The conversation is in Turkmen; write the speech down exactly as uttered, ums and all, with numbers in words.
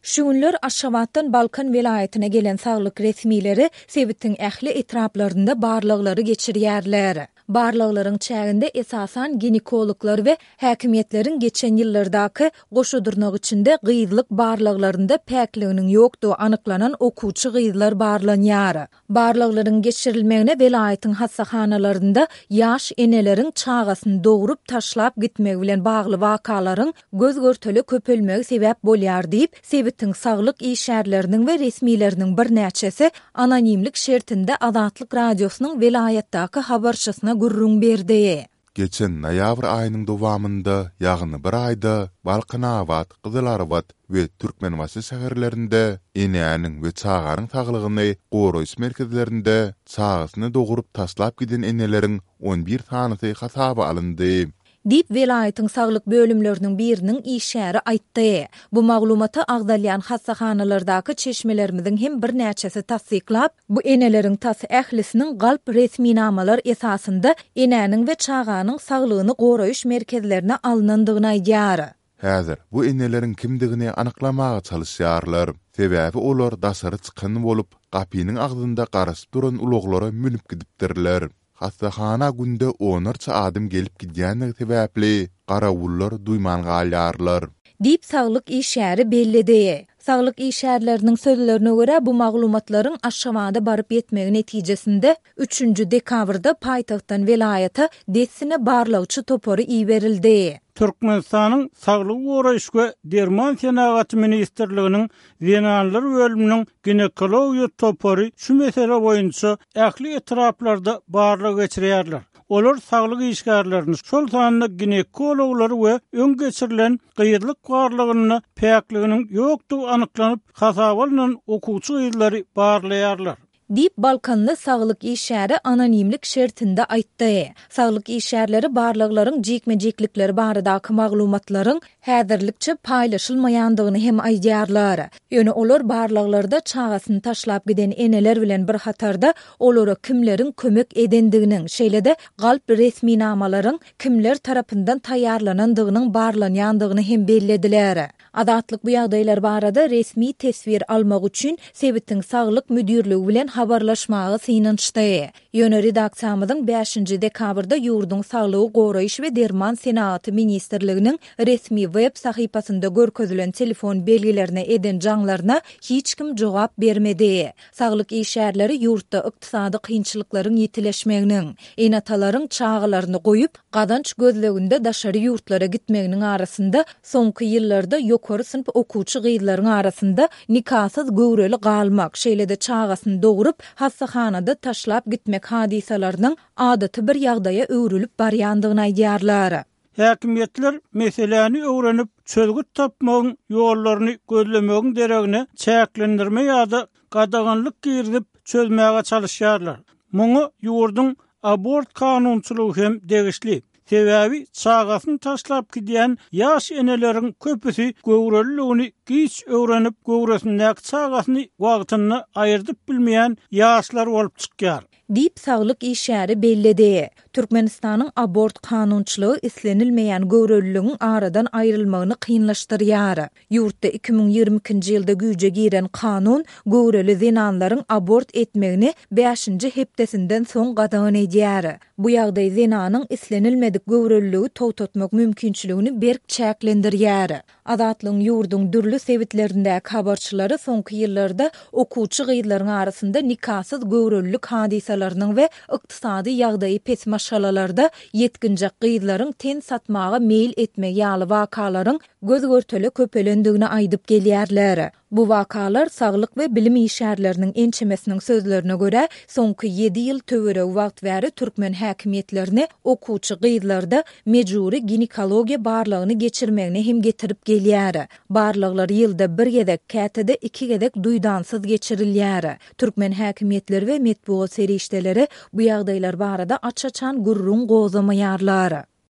Şuňlar Aşgabatdan Balkan welaýatyna gelen saglyk resmileri Sebittiň ähli etraplarynda barlyklary geçirýärler. Barlyklaryň çäginde esasan ginekologlar we häkimetleriň geçen ýyllardaky goşudurnak içinde gyýdylyk barlyklarynda päkliginiň ýokdugy anyklanan okuwçy gyýdylar barlanýar. Barlyklaryň geçirilmegine welaýatyň hassahanalarynda ýaş eneleriň çagasyny dogrup taşlap gitmegi bilen bagly wakalaryň göz görteli köpelmegi sebäp bolýar diýip Sebittiň saglyk işärleriniň we resmileriniň bir näçesi anonimlik şertinde Azatlyk radiosynyň welaýatdaky habarçysyna gurrun berdi. Geçen noýabr aýynyň dowamynda ýagny bir aýda Balkanawat, Gyzylarbat we Türkmenwasy şäherlerinde enäniň we çagaryň saglygyny goraýş merkezlerinde çagasyny dogurup taşlap giden eneleriň on bir tanysy hasaba alyndy. Dip welaýatyň saglyk bölümleriniň biriniň işäri aýtdy. Bu maglumata agdalýan hassahanalardaky çeşmelerimiziň hem bir näçesi tasdiklap, bu eneleriň tasy ählisiniň galp resmi namalar esasında enäniň we çaganyň saglygyny goraýış merkezlerine alınandygyny aýdýar. Häzir bu eneleriň kimdigini anyklamaga çalışýarlar. Sebäbi olar daşary çykan bolup, gapynyň agdynda garaşyp duran uluglara münüp gidipdirler. Hastahana günde onarça adam gelip gidýänligi sebäpli garawullar duýman galýarlar. Dip saglyk işäri bellidi. Saglyk işärleriniň sözlerine görä bu maglumatlaryň Aşgabada baryp ýetmegi netijesinde üçünji dekabrda paýtagtdan welaýata dessine barlawçy topory iýberildi. Türkmenistanyň saglyk goraýyş we derman senagaty ministrliginiň Zenanlar bölüminiň ginekologiýa topory şu mesele boýunça ähli etraplarda barlyk geçirýärler. Olar saglyk işgärlerini şol sanyna ginekologlar we öň geçirilen gyýdylyk barlygyny päkliginiň ýokdugy anyklanyp hasaba alynan okuwçy gyýdylary barlaýarlar. Dip Balkanlı saglyk işäri anonimlik şertinde aýtdy. Saglyk işärleri barlyklaryň jekme-jeklikleri baradaky maglumatlaryň häzirlikçe paýlaşylmaýandygyny hem aýdýarlar. Ýöne olar barlyklarda çagasyny taşlap giden eneler bilen bir hatarda olara kimleriň kömek edendiginiň, şeýle-de galp resmi namalaryň kimler tarapyndan taýýarlanandygynyň barlanýandygyny hem bellediler. Azatlyk bu ýagdaýlar barada resmi tesvir almak üçin Sebittiň saglyk müdirligi bilen habarlaşmagy synançdy. Ýöne redaksiýamyzyň beşinji dekabrda ýurdun saglygy goraýyş we derman senaty ministrliginiň resmi web sahypasynda görkezülen telefon belgilerine eden jaňlaryna hiç kim jogap bermedi. Saglyk işärleri ýurtda ykdysady kynçylyklaryň ýetileşmeginiň, enatalaryň çağalaryny goýup, gadanç gözleginde daşary ýurtlara gitmeginiň arasynda soňky ýyllarda ýokary synp okuwçy gyýdylaryň arasynda nikasyz göwreli galmak, şeýle-de çagasyny dogurup hassahanada taşlap gitmek hadisalarynyň adaty bir ýagdaýa öwrülip barýandygyny aýdýarlar. Häkimetler meseleni öwrenip çözgüt tapmagyň ýollaryny gözlemegiň deregine çäklendirme ýa-da gadaganlyk girdip çözmäge çalışýarlar. Muňa ýurdun abort kanunçylygy hem degişli. Sebäbi çagasyny taşlap gidýän ýaş eneleriň köpüsi göwreliligini giç öwrenip göwresindäki çagasyny wagtyny aýyrdyp bilmeýän ýaşlar bolup çykýar. Dip saglyk işäri bellidi. Türkmenistanyň abort kanunçylygy islenilmeýän göwreliligiň aradan aýrylmagyny kynlaşdyrýar. Ýurtda iki ming ýigirme ikinji ýylda güýje giren kanun göwreli zenanlaryň abort etmegini beşinji hepdesinden soň gadagan edýär. Bu ýagdaý zenanyň islenilmedik göwreliligi towtatmak mümkinçiligini berk çäklendirýär. Azatlyň ýurdun dürli sebitlerindäki habarçylary soňky ýyllarda okuwçy gyýdylaryň arasynda nikasyz göwrelilik hadisalarynyň we ykdysady ýagdaýy pes maşalalarda yetkinjak gyýdylaryň ten satmaga meýil etmek ýaly wakalaryň göz görteli köpelendigini aýdyp gelýärler. Bu wakalar saglyk we bilim işärleriniň ençemesiniň sözlerine görä soňky ýedi ýyl töwereg wagt bäri türkmen häkimetlerini okuwçy gyýdylarda mejburi ginekologiýa barlygyny geçirmegini hem getirip gelýär. Barlyklar ýylda bir gedek, kätede iki gedek duýdansyz geçirilýär. Türkmen häkimetleri we metbuat serişdeleri bu ýagdaýlar barada açaçan gurrun gozamaýarlar.